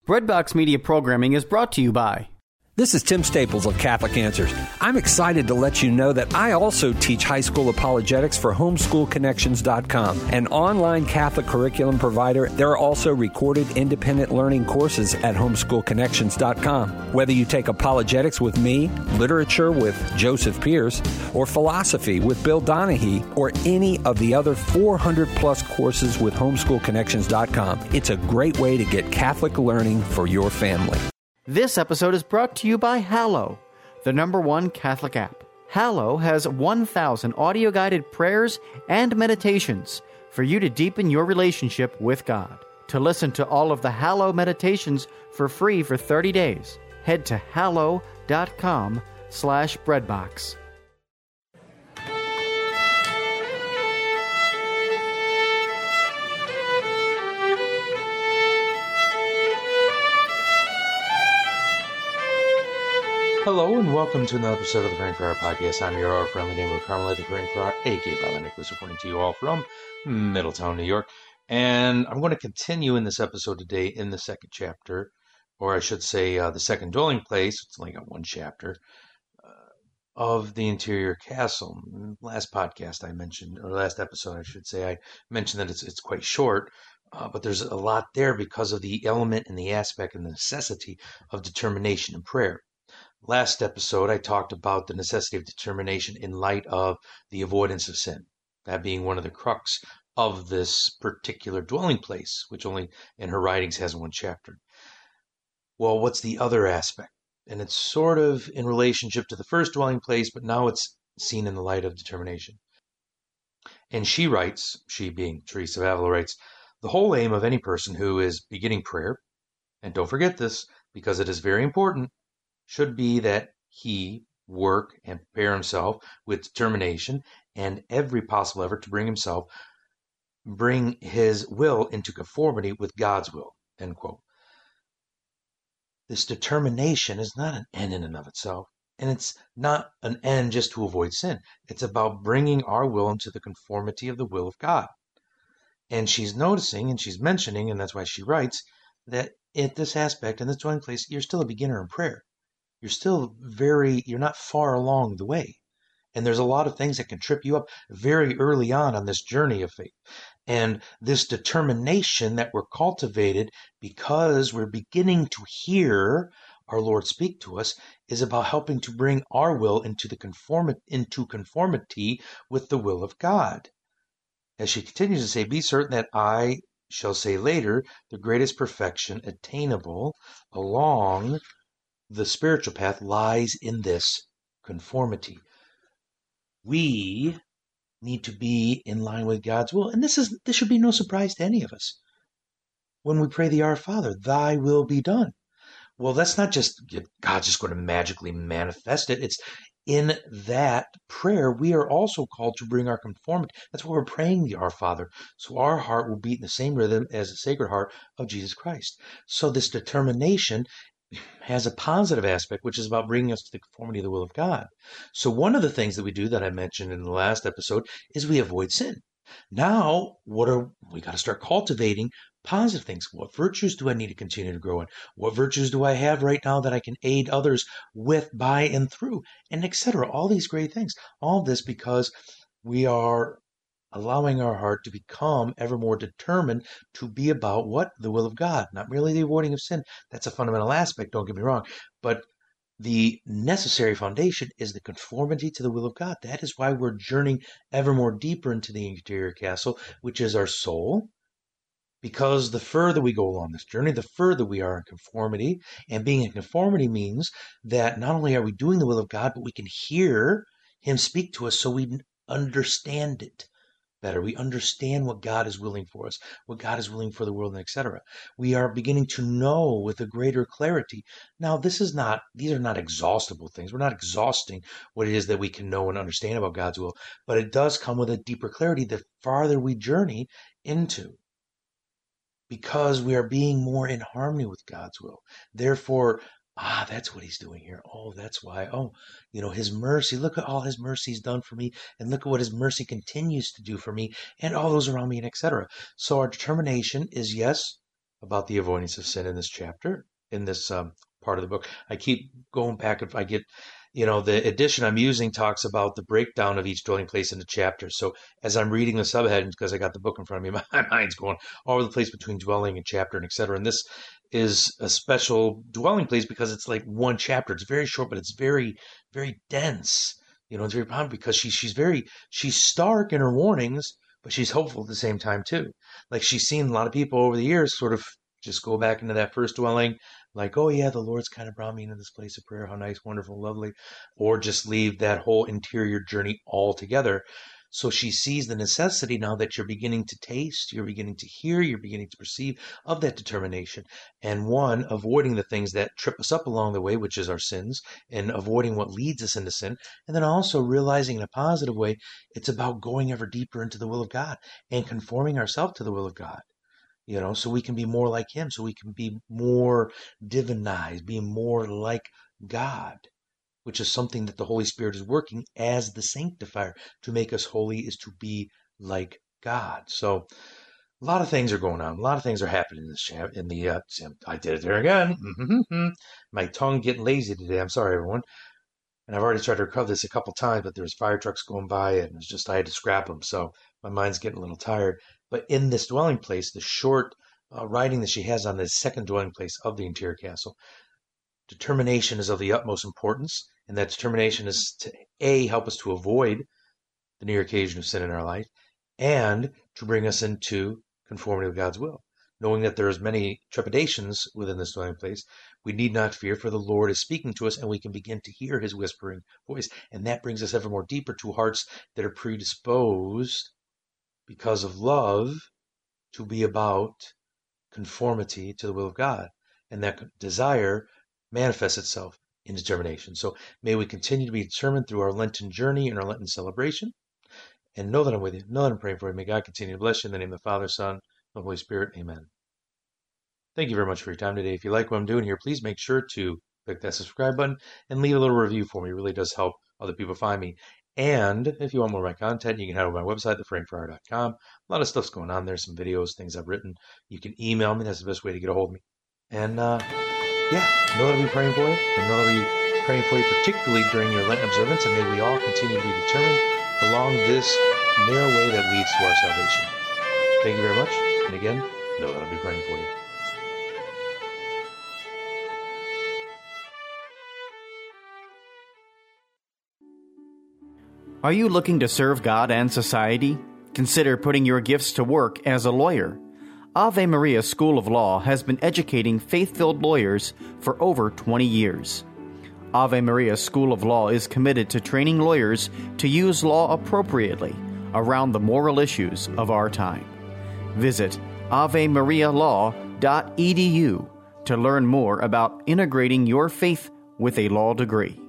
Breadbox Media Programming is brought to you by... This is Tim Staples of Catholic Answers. I'm excited to let you know that I also teach high school apologetics for homeschoolconnections.com, an online Catholic curriculum provider. There are also recorded independent learning courses at homeschoolconnections.com. Whether you take apologetics with me, literature with Joseph Pierce, or philosophy with Bill Donahue, or any of the other 400-plus courses with homeschoolconnections.com, it's a great way to get Catholic learning for your family. This episode is brought to you by Hallow, the #1 Catholic app. Hallow has 1,000 audio-guided prayers and meditations for you to deepen your relationship with God. To listen to all of the Hallow meditations for free for 30 days, head to hallow.com/breadbox. Hello and welcome to another episode of the Praying for Our podcast. I'm your friendly neighborhood Carmelite Praying for Our, a.k.a. Father Nicholas, reporting to you all from Middletown, New York. And I'm going to continue in this episode today in the second chapter, or I should say the second dwelling place. It's only got one chapter of the interior castle. Last podcast I mentioned, or last episode I should say, I mentioned that it's quite short, but there's a lot there because of the element and the aspect and the necessity of determination and prayer. Last episode, I talked about the necessity of determination in light of the avoidance of sin, that being one of the crux of this particular dwelling place, which only in her writings has one chapter. Well, what's the other aspect? And it's sort of in relationship to the first dwelling place, but now it's seen in the light of determination. And she writes, she being Teresa of Avila writes, the whole aim of any person who is beginning prayer, and don't forget this because it is very important, should be that he work and prepare himself with determination and every possible effort to bring his will into conformity with God's will, end quote. This determination is not an end in and of itself, and it's not an end just to avoid sin. It's about bringing our will into the conformity of the will of God. And she's noticing, and she's mentioning, and that's why she writes, that at this aspect, in this dwelling place, you're still a beginner in prayer. You're not far along the way. And there's a lot of things that can trip you up very early on this journey of faith. And this determination that we're cultivated because we're beginning to hear our Lord speak to us is about helping to bring our will into conformity with the will of God. As she continues to say, be certain that I shall say later, the greatest perfection attainable along the spiritual path lies in this conformity. We need to be in line with God's will. And this should be no surprise to any of us. When we pray the Our Father, thy will be done. Well, that's not just God's just going to magically manifest it. It's in that prayer, we are also called to bring our conformity. That's why we're praying the Our Father. So our heart will beat in the same rhythm as the Sacred Heart of Jesus Christ. So this determination has a positive aspect, which is about bringing us to the conformity of the will of God. So one of the things that we do that I mentioned in the last episode is we avoid sin. Now, we got to start cultivating positive things. What virtues do I need to continue to grow in? What virtues do I have right now that I can aid others with, by, and through, and etc. All these great things. All this because we are allowing our heart to become ever more determined to be about what? The will of God, not merely the avoiding of sin. That's a fundamental aspect, don't get me wrong. But the necessary foundation is the conformity to the will of God. That is why we're journeying ever more deeper into the interior castle, which is our soul. Because the further we go along this journey, the further we are in conformity. And being in conformity means that not only are we doing the will of God, but we can hear Him speak to us so we understand it better. We understand what God is willing for us, what God is willing for the world, and etc. We are beginning to know with a greater clarity. Now, these are not exhaustible things. We're not exhausting what it is that we can know and understand about God's will, but it does come with a deeper clarity the farther we journey into, because we are being more in harmony with God's will. Therefore, that's what He's doing here. Oh, that's why. Oh, His mercy. Look at all His mercy He's done for me. And look at what His mercy continues to do for me and all those around me, and etc. So our determination is, yes, about the avoidance of sin in this chapter, in this part of the book. I keep going back. If I get, the edition I'm using talks about the breakdown of each dwelling place in the chapter. So as I'm reading the subheadings, because I got the book in front of me, my mind's going all over the place between dwelling and chapter and etc. And this is a special dwelling place because it's like one chapter. It's very short, but it's very, very dense. It's very profound because she's stark in her warnings, but she's hopeful at the same time too. Like she's seen a lot of people over the years sort of just go back into that first dwelling, like, oh yeah, the Lord's kind of brought me into this place of prayer. How nice, wonderful, lovely. Or just leave that whole interior journey altogether. So she sees the necessity now that you're beginning to taste, you're beginning to hear, you're beginning to perceive of that determination. And one, avoiding the things that trip us up along the way, which is our sins, and avoiding what leads us into sin. And then also realizing in a positive way, it's about going ever deeper into the will of God and conforming ourselves to the will of God. So we can be more like him, so we can be more divinized, be more like God, which is something that the Holy Spirit is working as the sanctifier. To make us holy is to be like God. So a lot of things are going on. A lot of things are happening in this I did it there again. My tongue getting lazy today. I'm sorry, everyone. And I've already tried to recover this a couple times, but there was fire trucks going by, and it's just I had to scrap them. So my mind's getting a little tired. But in this dwelling place, the short writing that she has on this second dwelling place of the interior castle, determination is of the utmost importance. And that determination is to, A, help us to avoid the near occasion of sin in our life, and to bring us into conformity with God's will. Knowing that there is many trepidations within this dwelling place, we need not fear, for the Lord is speaking to us, and we can begin to hear his whispering voice. And that brings us ever more deeper to hearts that are predisposed, because of love, to be about conformity to the will of God. And that desire manifests itself in determination. So may we continue to be determined through our Lenten journey and our Lenten celebration. And know that I'm with you. Know that I'm praying for you. May God continue to bless you in the name of the Father, Son, and the Holy Spirit. Amen. Thank you very much for your time today. If you like what I'm doing here, please make sure to click that subscribe button and leave a little review for me. It really does help other people find me. And if you want more of my content, you can head over to my website, thefrankfriar.com. A lot of stuff's going on there, some videos, things I've written. You can email me. That's the best way to get a hold of me. And know that I'll be praying for you. And know that I'll be praying for you, particularly during your Lenten observance. And may we all continue to be determined along this narrow way that leads to our salvation. Thank you very much. And again, know that I'll be praying for you. Are you looking to serve God and society? Consider putting your gifts to work as a lawyer. Ave Maria School of Law has been educating faith-filled lawyers for over 20 years. Ave Maria School of Law is committed to training lawyers to use law appropriately around the moral issues of our time. Visit avemarialaw.edu to learn more about integrating your faith with a law degree.